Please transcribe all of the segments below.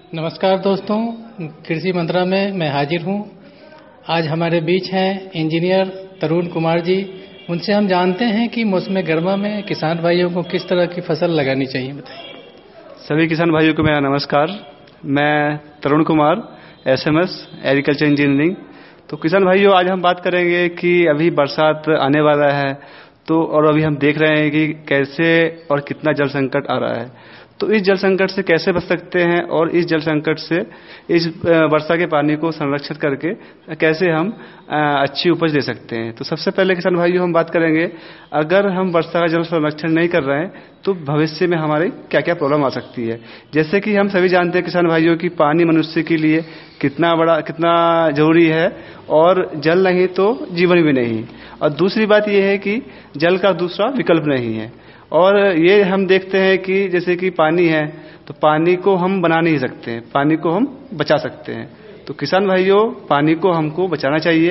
नमस्कार दोस्तों, कृषि मंत्रा में मैं हाजिर हूँ। आज हमारे बीच हैं इंजीनियर तरुण कुमार जी। उनसे हम जानते हैं कि मौसम गर्मा में किसान भाइयों को किस तरह की फसल लगानी चाहिए। बताइए। सभी किसान भाइयों को मेरा नमस्कार। मैं Tarun Kumar, SMS agriculture engineering. तो किसान भाइयों, आज हम बात करेंगे कि अभी बरसात आने वाला है और अभी हम देख रहे हैं कि कैसे और कितना जल संकट आ रहा है। तो इस जल संकट से कैसे बच सकते हैं और इस जल संकट से इस वर्षा के पानी को संरक्षित करके कैसे हम अच्छी उपज ले सकते हैं। तो सबसे पहले किसान भाइयों हम बात करेंगे, अगर हम वर्षा का जल संरक्षण नहीं कर रहे हैं तो भविष्य में हमारे क्या क्या प्रॉब्लम आ सकती है। जैसे कि हम सभी जानते हैं किसान भाइयों कि पानी मनुष्य के लिए कितना जरूरी है और जल नहीं तो जीवन भी नहीं। और दूसरी बात यह है कि जल का दूसरा विकल्प नहीं है। और ये हम देखते हैं कि जैसे कि पानी है तो पानी को हम बना नहीं सकते हैं, पानी को हम बचा सकते हैं। तो किसान भाइयों, पानी को हमको बचाना चाहिए।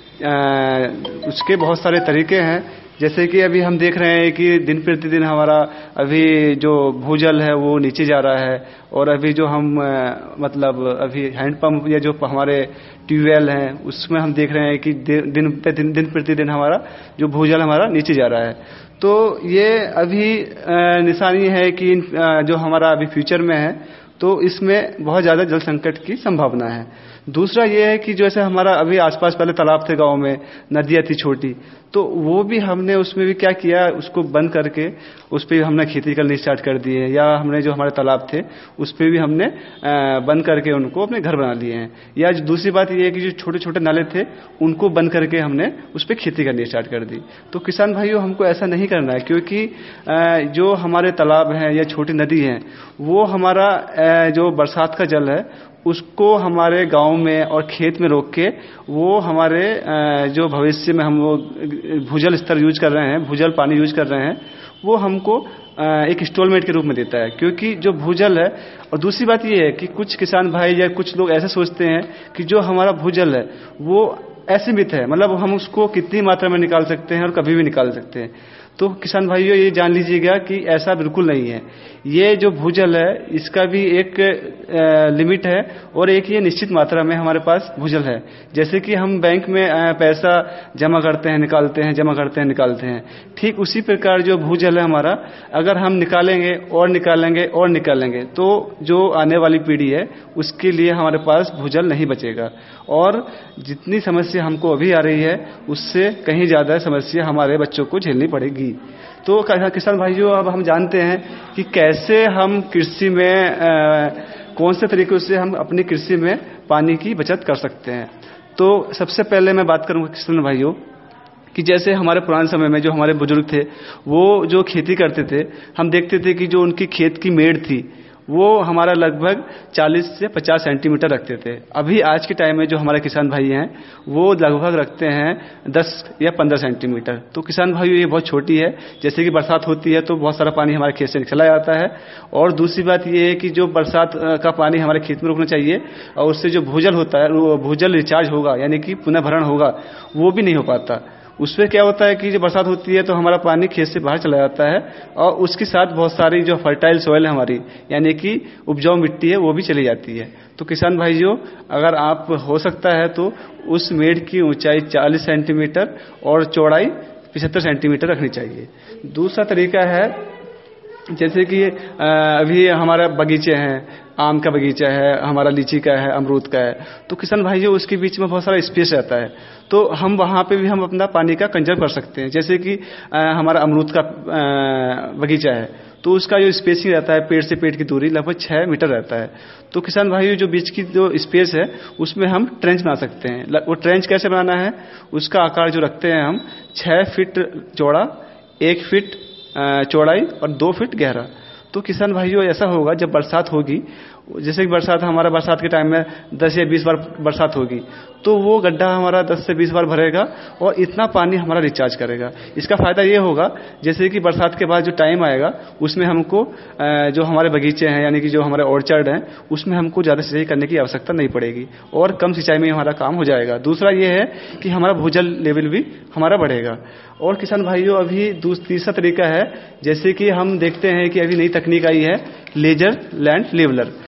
उसके बहुत सारे तरीके हैं। जैसे कि अभी हम देख रहे हैं कि दिन प्रतिदिन हमारा अभी जो भूजल है वो नीचे जा रहा है। और अभी जो हम अभी हैंडपंप या जो हमारे ट्यूबवेल हैं उसमें हम देख रहे हैं कि दिन प्रतिदिन हमारा जो भूजल हमारा नीचे जा रहा है। तो ये अभी निशानी है कि जो हमारा अभी फ्यूचर में है तो इसमें बहुत ज़्यादा जल संकट की संभावना है। दूसरा ये है कि जैसे हमारा अभी आसपास पहले तालाब थे, गांव में नदियाँ थी छोटी, तो वो भी हमने उसमें भी क्या किया, उसको बंद करके उस पर हमने खेती करनी स्टार्ट कर दी है। या हमने जो हमारे तालाब थे उस पर भी हमने बंद करके उनको अपने घर बना लिए हैं। या दूसरी बात ये है कि जो छोटे छोटे नाले थे उनको बंद करके हमने उस पर खेती करनी स्टार्ट कर दी। तो किसान भाइयों, हमको ऐसा नहीं करना है, क्योंकि जो हमारे तालाब हैं या छोटी नदी हैं वो हमारा जो बरसात का जल है उसको हमारे गांव में और खेत में रोक के वो हमारे जो भविष्य में हम वो भूजल स्तर यूज कर रहे हैं, भूजल पानी यूज कर रहे हैं, वो हमको एक इंस्टॉलमेंट के रूप में देता है। क्योंकि जो भूजल है, और दूसरी बात ये है कि कुछ किसान भाई या कुछ लोग ऐसे सोचते हैं कि जो हमारा भूजल है वो असीमित है, मतलब हम उसको कितनी मात्रा में निकाल सकते हैं और कभी भी निकाल सकते हैं। तो किसान भाइयों, ये जान लीजिएगा कि ऐसा बिल्कुल नहीं है। ये जो भूजल है इसका भी एक लिमिट है और एक ये निश्चित मात्रा में हमारे पास भूजल है। जैसे कि हम बैंक में पैसा जमा करते हैं, निकालते हैं, जमा करते हैं, निकालते हैं, ठीक उसी प्रकार जो भूजल है हमारा, अगर हम निकालेंगे और निकालेंगे और निकालेंगे तो जो आने वाली पीढ़ी है उसके लिए हमारे पास भूजल नहीं बचेगा। और जितनी समस्या हमको अभी आ रही है उससे कहीं ज़्यादा समस्या हमारे बच्चों को झेलनी पड़ेगी। तो किसान भाइयों, अब हम जानते हैं कि कैसे हम कृषि में कौन से तरीकों से हम अपनी कृषि में पानी की बचत कर सकते हैं। तो सबसे पहले मैं बात करूंगा किसान भाइयों कि जैसे हमारे पुराने समय में जो हमारे बुजुर्ग थे वो जो खेती करते थे, हम देखते थे कि जो उनकी खेत की मेड़ थी वो हमारा लगभग 40 से 50 सेंटीमीटर रखते थे। अभी आज के टाइम में जो हमारे किसान भाई हैं वो लगभग रखते हैं 10 या 15 सेंटीमीटर। तो किसान भाइयों, ये बहुत छोटी है। जैसे कि बरसात होती है तो बहुत सारा पानी हमारे खेत से चला जाता है। और दूसरी बात ये है कि जो बरसात का पानी हमारे खेत में रुकना चाहिए और उससे जो भूजल होता है, वो भूजल रिचार्ज होगा, यानी कि पुनः भरण होगा, वो भी नहीं हो पाता। उसमें क्या होता है कि जब बरसात होती है तो हमारा पानी खेत से बाहर चला जाता है और उसके साथ बहुत सारी जो फर्टाइल सॉइल है हमारी, यानी कि उपजाऊ मिट्टी है, वो भी चली जाती है। तो किसान भाइयों, अगर आप हो सकता है तो उस मेड़ की ऊंचाई 40 सेंटीमीटर और चौड़ाई 75 सेंटीमीटर रखनी चाहिए। दूसरा तरीका है, जैसे कि अभी हमारा बगीचे हैं, आम का बगीचा है, हमारा लीची का है, अमरूद का है, तो किसान भाइयों उसके बीच में बहुत सारा स्पेस रहता है। तो हम वहाँ पे भी हम अपना पानी का कंजर्व कर सकते हैं। जैसे कि हमारा अमरूद का बगीचा है तो उसका जो स्पेसिंग रहता है, पेड़ से पेड़ की दूरी लगभग 6 मीटर रहता है। तो किसान भाइयों, जो बीच की जो स्पेस है उसमें हम ट्रेंच बना सकते हैं। वो ट्रेंच कैसे बनाना है, उसका आकार जो रखते हैं हम 6 फीट चौड़ा, 1 फीट चौड़ाई और 2 फीट गहरा। तो किसान भाइयों, ऐसा होगा जब बरसात होगी, जैसे कि हमारा बरसात के टाइम में 10 या 20 बार बरसात होगी तो वो गड्ढा हमारा 10 से 20 बार भरेगा और इतना पानी हमारा रिचार्ज करेगा। इसका फायदा ये होगा, जैसे कि बरसात के बाद जो टाइम आएगा उसमें हमको जो हमारे बगीचे हैं, यानी कि जो हमारे ऑर्चर्ड हैं, उसमें हमको ज़्यादा सिंचाई करने की आवश्यकता नहीं पड़ेगी और कम सिंचाई में हमारा काम हो जाएगा। दूसरा ये है कि हमारा भूजल लेवल भी हमारा बढ़ेगा। और किसान भाइयों, अभी तीसरा तरीका है, जैसे कि हम देखते हैं कि अभी नई तकनीक आई है, लेजर लैंड लेवलर।